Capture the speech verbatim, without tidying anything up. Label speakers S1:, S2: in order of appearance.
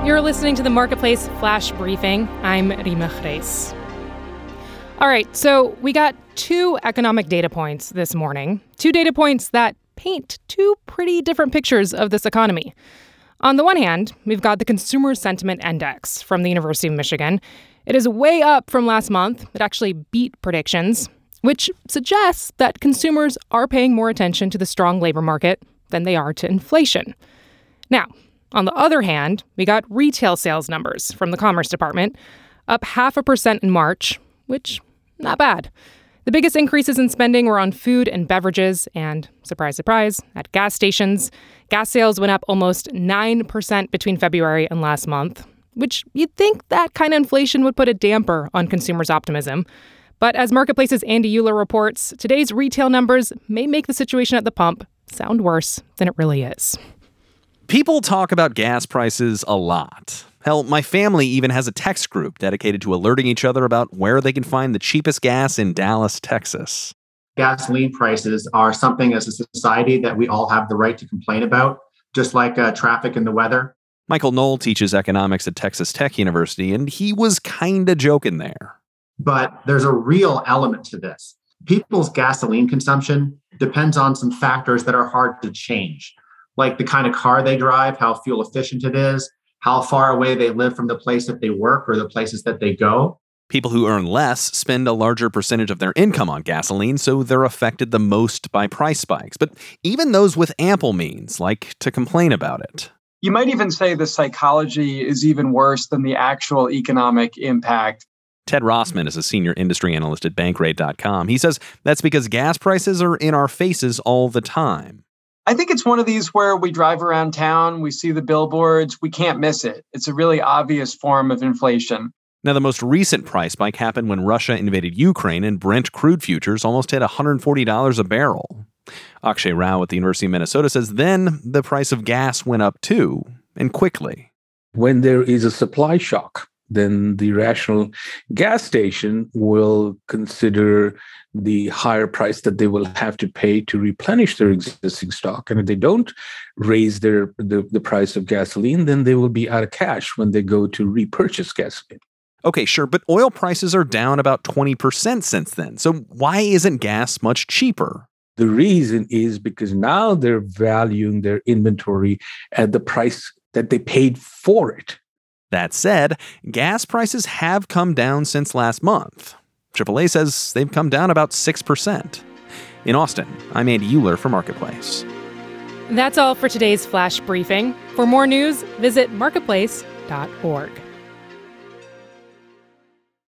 S1: You're listening to the Marketplace Flash Briefing. I'm Rima Reis. All right, so we got two economic data points this morning, two data points that paint two pretty different pictures of this economy. On the one hand, we've got the Consumer Sentiment Index from the University of Michigan. It is way up from last month. It actually beat predictions, which suggests that consumers are paying more attention to the strong labor market than they are to inflation. Now, on the other hand, we got retail sales numbers from the Commerce Department, up half a percent in March, which, not bad. The biggest increases in spending were on food and beverages, and, surprise, surprise, at gas stations. Gas sales went up almost nine percent between February and last month, which you'd think that kind of inflation would put a damper on consumers' optimism. But as Marketplace's Andy Euler reports, today's retail numbers may make the situation at the pump sound worse than it really is.
S2: People talk about gas prices a lot. Hell, my family even has a text group dedicated to alerting each other about where they can find the cheapest gas in Dallas, Texas.
S3: Gasoline prices are something as a society that we all have the right to complain about, just like uh, traffic and the weather.
S2: Michael Knoll teaches economics at Texas Tech University, and he was kind of joking there.
S3: But there's a real element to this. People's gasoline consumption depends on some factors that are hard to change, like the kind of car they drive, how fuel efficient it is, how far away they live from the place that they work or the places that they go.
S2: People who earn less spend a larger percentage of their income on gasoline, so they're affected the most by price spikes. But even those with ample means like to complain about it.
S4: You might even say the psychology is even worse than the actual economic impact.
S2: Ted Rossman is a senior industry analyst at Bankrate dot com. He says that's because gas prices are in our faces all the time.
S4: I think it's one of these where we drive around town, we see the billboards, we can't miss it. It's a really obvious form of inflation.
S2: Now, the most recent price spike happened when Russia invaded Ukraine and Brent crude futures almost hit one hundred forty dollars a barrel. Akshay Rao at the University of Minnesota says then the price of gas went up too, and quickly.
S5: When there is a supply shock, then the rational gas station will consider the higher price that they will have to pay to replenish their existing stock. And if they don't raise their the, the price of gasoline, then they will be out of cash when they go to repurchase gasoline.
S2: Okay, sure, but oil prices are down about twenty percent since then. So why isn't gas much cheaper?
S5: The reason is because now they're valuing their inventory at the price that they paid for it.
S2: That said, gas prices have come down since last month. triple A says they've come down about six percent. In Austin, I'm Andy Euler for Marketplace.
S1: That's all for today's Flash Briefing. For more news, visit marketplace dot org.